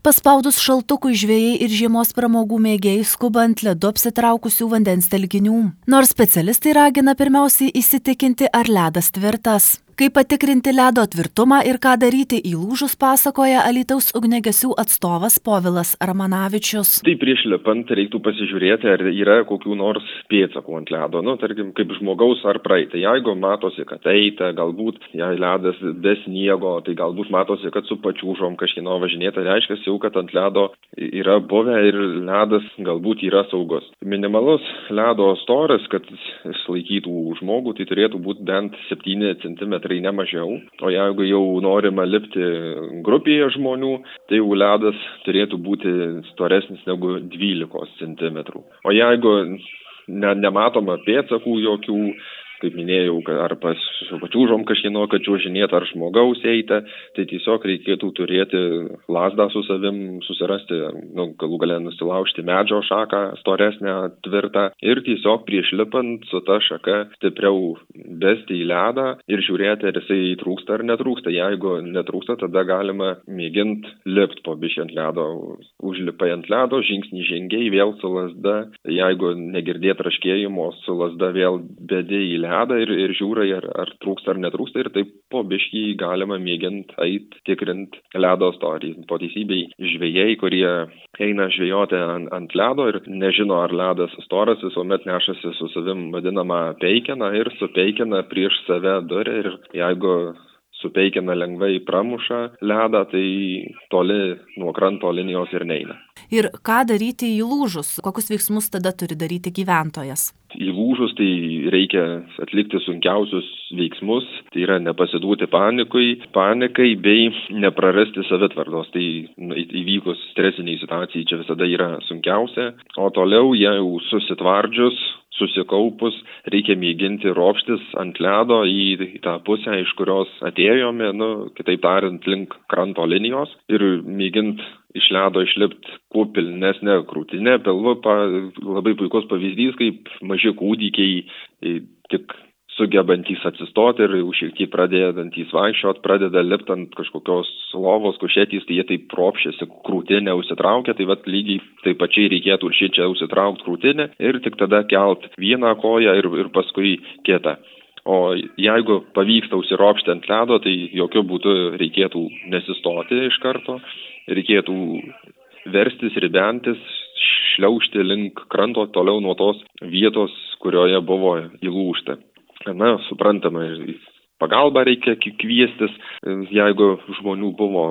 Paspaudus šaltukui žvejai ir žiemos pramogų mėgėjai skuba ant ledu apsitraukusių vandens telkinių. Nors specialistai ragina pirmiausiai įsitikinti, ar ledas tvirtas. Kaip patikrinti ledo tvirtumą ir ką daryti įlūžus, pasakoja Alytaus ugniagesių atstovas Povilas Ramanavičius. Tai prieš lipant reiktų pasižiūrėti, ar yra kokių nors pėdsakų ant ledo, tarkim, kaip žmogaus ar praeitą. Jeigu matosi, kad eita, galbūt jei ledas be sniego, tai galbūt matosi, kad su pačiūžom kažkieno važinėta, reiškia jau, kad ant ledo yra buvę ir ledas galbūt yra saugus. Minimalus ledo storis, kad išlaikytų žmogų, tai turėtų būti bent 7 cm. Ne mažiau, o jeigu jau norima lipti grupėje žmonių, tai jau ledas turėtų būti storesnis negu 12 cm. O jeigu nematoma pėdsakų jokių, kaip minėjau, ar su pačiūžom kažkieno, kad čiuožinėt, ar žmogaus eita, tai tiesiog reikėtų turėti lazdą su savim, susirasti, galų gale nusilaužti medžio šaką, storesnę, tvirtą, ir tiesiog prieš lipant su ta šaka stipriau besti į ledą ir žiūrėti, ar jisai trūksta ar netrūksta. Jeigu netrūksta, tada galima mėginti lipti po biškį ant ledo. Užlipai ant ledo, žingsnį žengiai, vėl su lazda. Jeigu negirdėt traškėjimo, su lazda vėl bedi į ledą ir žiūrai, ar trūksta ar netrūksta, ir taip po biškį galima mėginti eit tikrint ledo storį. Po teisybei žvejai, kurie eina žvejoti ant ledo ir nežino, ar ledas storas, visuomet nešasi su savim vadinamą peikeną ir su peikena prieš save duria, ir jeigu su peikena lengvai pramuša ledą, tai toli nuo kranto linijos ir neina. Ir ką daryti įlūžus? Kokius veiksmus tada turi daryti gyventojas? Įlūžus tai reikia atlikti sunkiausius veiksmus, tai yra nepasiduoti panikai bei neprarasti savitvardos. Tai įvykus stresiniai situacijai čia visada yra sunkiausia, o toliau jau susitvardžius, susikaupus, reikia mėginti ropštis ant ledo į tą pusę, iš kurios atėjome, kitaip tariant, link kranto linijos, ir mėginti iš ledo išlipti kuo pilnesnė krūtinė, pilvu. Labai puikus pavyzdys, kaip maži kūdikiai tik sugebantys atsistoti ir šiek tiek pradedantys vaikščiot, pradeda lipti ant kažkokios lovos, kušetys, tai jie taip ropščiasi, krūtinę užsitraukia, tai lygiai taip pačiai reikėtų ir šičia užsitraukti krūtinę ir tik tada kelt vieną koją ir paskui kitą. O jeigu pavyksta užsiropšti ant ledo, tai jokių būdų reikėtų nesistoti iš karto, reikėtų verstis, ribentis, šliaužti link kranto toliau nuo tos vietos, kurioje buvo įlūžta. Suprantama, pagalbą reikia kviestis, jeigu žmonių buvo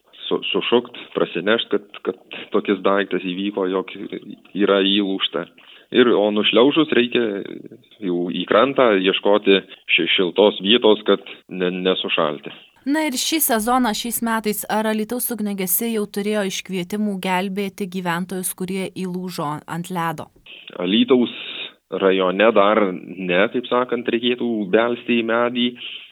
sušukt, prasinešt, kad tokis daiktas įvyko, jog yra įlūžta. O nušliaužus reikia jau į krantą ieškoti šiltos vietos, kad nesušalti. Na ir šį sezoną, šiais metais, ar Alytaus ugniagesiai jau turėjo iškvietimų gelbėti gyventojus, kurie įlūžo ant ledo? Alytaus rajone dar ne, taip sakant, reikėtų belsti į medį,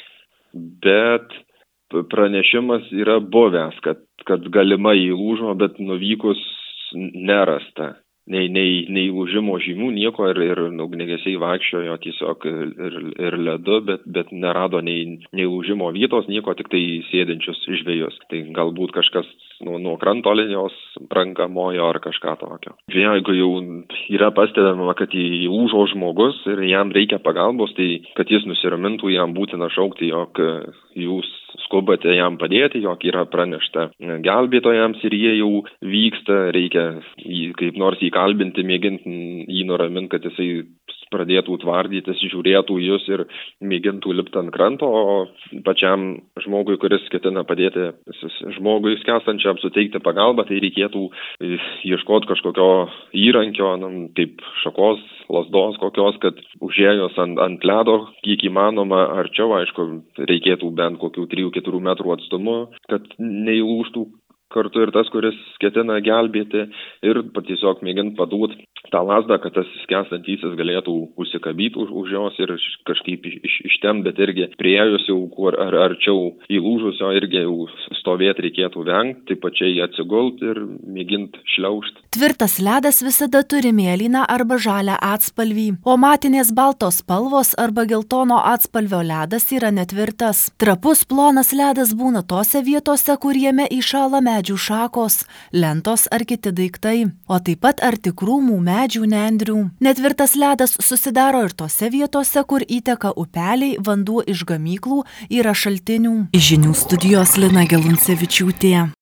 bet pranešimas yra buvęs, kad galimai įlūžo, bet nuvykus nerasta. Nei lūžimo žymių, nieko, ir ugniagesiai vaikščiojo tiesiog ir ledu, bet nerado nei lūžimo vietos, nieko, tik tai sėdinčius žvejus. Tai galbūt kažkas nuo kranto linijos ranka mojo ar kažką tokio. Jeigu jau yra pastebima, kad įlūžo žmogus ir jam reikia pagalbos, tai kad jis nusiramintų, jam būtina šaukti, jog jūs skubate jam padėti, jog yra pranešta gelbėtojams ir jie jau vyksta, reikia kaip nors įkalbinti, mėginti jį nuraminti, kad jisai pradėtų tvardytis, žiūrėtų jūs ir mėgintų lipti ant kranto, o pačiam žmogui, kuris ketina padėti žmogui skęstančiam suteikti pagalbą, tai reikėtų ieškoti kažkokio įrankio, kaip šakos, lazdos kokios, kad užėjus ant ledo, kiek įmanoma arčiau, aišku, reikėtų bent kokių 3-4 metrų atstumu, kad neįlūžtų kartu ir tas, kuris ketina gelbėti, ir tiesiog mėginti padūt tą lazdą, kad tas skęstantysis galėtų užsikabyti už jos ir kažkaip ištempt, bet irgi priėjus jau kur arčiau įlūžusio irgi jau stovėti reikėtų vengti, taip pačiai atsigult ir mėginti šliaužti. Tvirtas ledas visada turi mėlyną arba žalią atspalvį, o matinės baltos spalvos arba geltono atspalvio ledas yra netvirtas. Trapus plonas ledas būna tose vietose, kur jame įšąla medžių šakos, lentos ar kiti daiktai, o taip pat arti krūmų, medžių, nendrių. Netvirtas ledas susidaro ir tose vietose, kur įteka upeliai, vanduo iš gamyklų, yra šaltinių. Iš žinių studijos Lina Geluncevičiūtė.